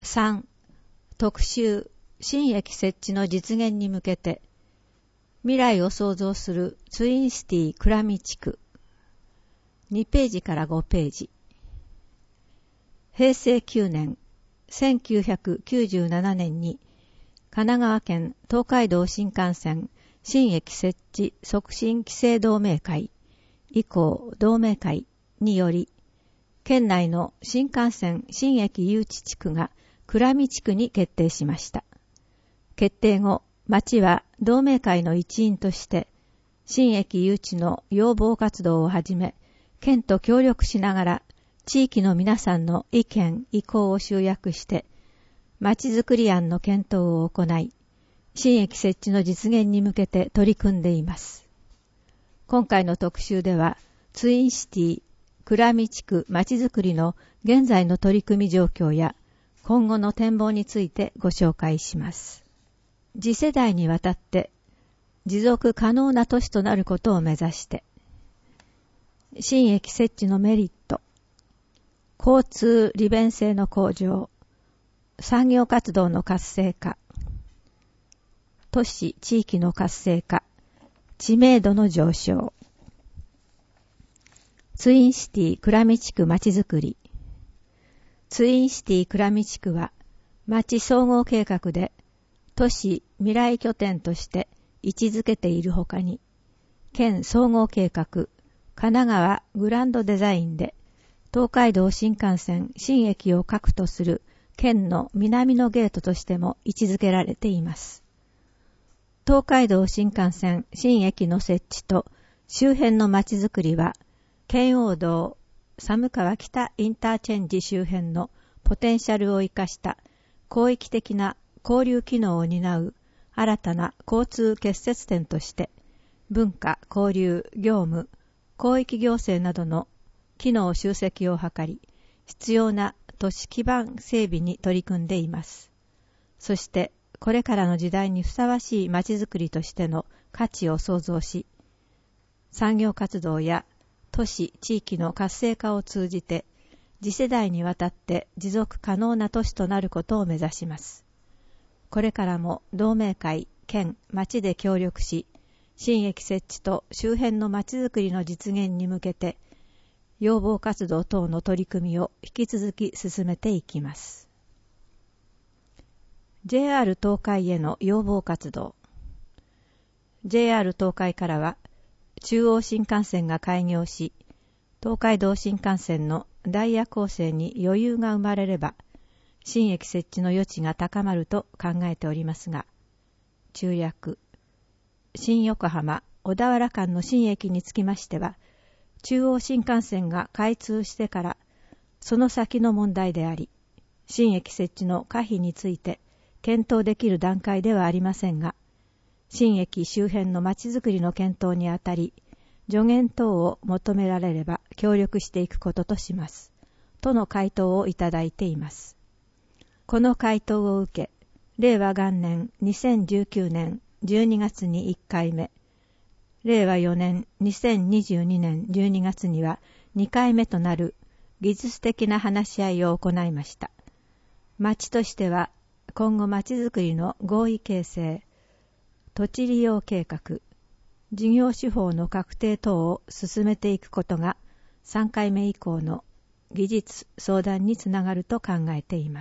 3. 特集新駅設置の実現に向けて未来を創造するツインシティ倉見地区2ページから5ページ。平成9年1997年に神奈川県東海道新幹線新駅設置促進期成同盟会以降同盟会により県内の新幹線新駅誘致地区が倉見地区に決定しました。決定後、町は同盟会の一員として新駅誘致の要望活動をはじめ、県と協力しながら地域の皆さんの意見・意向を集約して町づくり案の検討を行い、新駅設置の実現に向けて取り組んでいます。今回の特集では、ツインシティ倉見地区町づくりの現在の取り組み状況や今後の展望についてご紹介します。次世代にわたって持続可能な都市となることを目指して、新駅設置のメリット、交通利便性の向上、産業活動の活性化、都市地域の活性化、知名度の上昇、ツインシティ倉見地区まちづくり。ツインシティ倉見地区は町総合計画で都市未来拠点として位置づけているほかに、県総合計画神奈川グランドデザインで東海道新幹線新駅を核とする県の南のゲートとしても位置づけられています。東海道新幹線新駅の設置と周辺の町づくりは、圏央道寒川北インターチェンジ周辺のポテンシャルを生かした広域的な交流機能を担う新たな交通結節点として、文化、交流、業務、広域行政などの機能集積を図り、必要な都市基盤整備に取り組んでいます。そして、これからの時代にふさわしい町づくりとしての価値を創造し、産業活動や都市・地域の活性化を通じて、次世代にわたって持続可能な都市となることを目指します。これからも同盟会、県、町で協力し、新駅設置と周辺の町づくりの実現に向けて、要望活動等の取り組みを引き続き進めていきます。JR 東海への要望活動。JR 東海からは、中央新幹線が開業し、東海道新幹線のダイヤ構成に余裕が生まれれば、新駅設置の余地が高まると考えておりますが、中略、新横浜小田原間の新駅につきましては、中央新幹線が開通してから、その先の問題であり、新駅設置の可否について検討できる段階ではありませんが、新駅周辺の町づくりの検討にあたり、助言等を求められれば協力していくこととします。との回答をいただいています。この回答を受け、令和元年2019年12月に1回目、令和4年2022年12月には2回目となる技術的な話し合いを行いました。町としては、今後町づくりの合意形成、土地利用計画、事業手法の確定等を進めていくことが3回目以降の技術相談につながると考えています。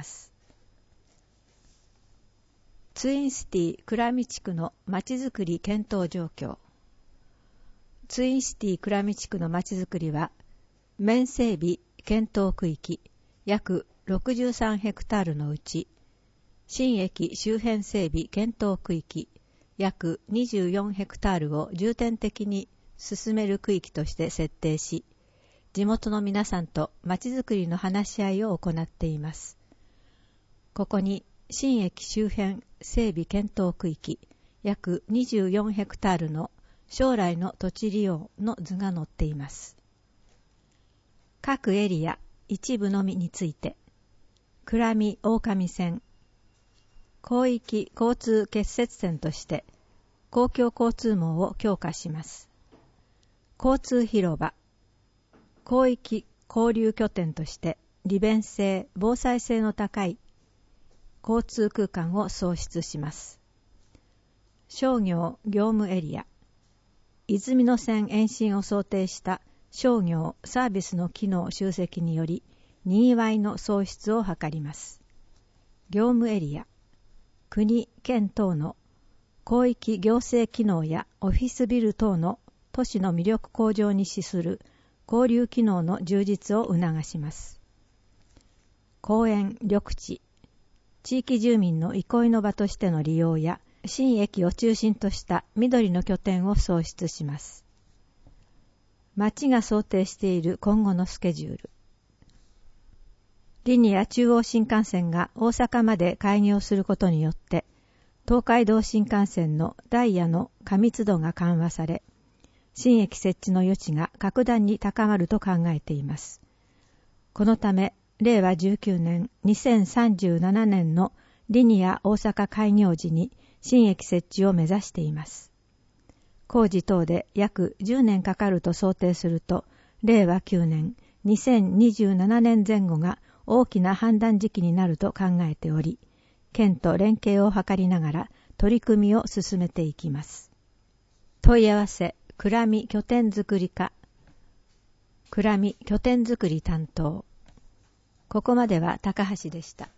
ツインシティ倉見地区のまちづくり検討状況。ツインシティ倉見地区のまちづくりは、面整備検討区域約63ヘクタールのうち、新駅周辺整備検討区域約24ヘクタールを重点的に進める区域として設定し、地元の皆さんとまちづくりの話し合いを行っています。ここに新駅周辺整備検討区域約24ヘクタールの将来の土地利用の図が載っています。各エリア一部のみについて、倉見大上線、広域交通結節点として公共交通網を強化します。交通広場、広域交流拠点として利便性、防災性の高い交通空間を創出します。商業業務エリア、泉の線延伸を想定した商業サービスの機能集積により、にぎわいの創出を図ります。業務エリア、国・県等の広域行政機能やオフィスビル等の都市の魅力向上に資する交流機能の充実を促します。公園・緑地、地域住民の憩いの場としての利用や新駅を中心とした緑の拠点を創出します。町が想定している今後のスケジュール。リニア中央新幹線が大阪まで開業することによって、東海道新幹線のダイヤの過密度が緩和され、新駅設置の余地が格段に高まると考えています。このため、令和19年2037年のリニア大阪開業時に新駅設置を目指しています。工事等で約10年かかると想定すると、令和9年2027年前後が大きな判断時期になると考えており、県と連携を図りながら取り組みを進めていきます。問い合わせ、倉見拠点づくり課、倉見拠点づくり担当。ここまでは高橋でした。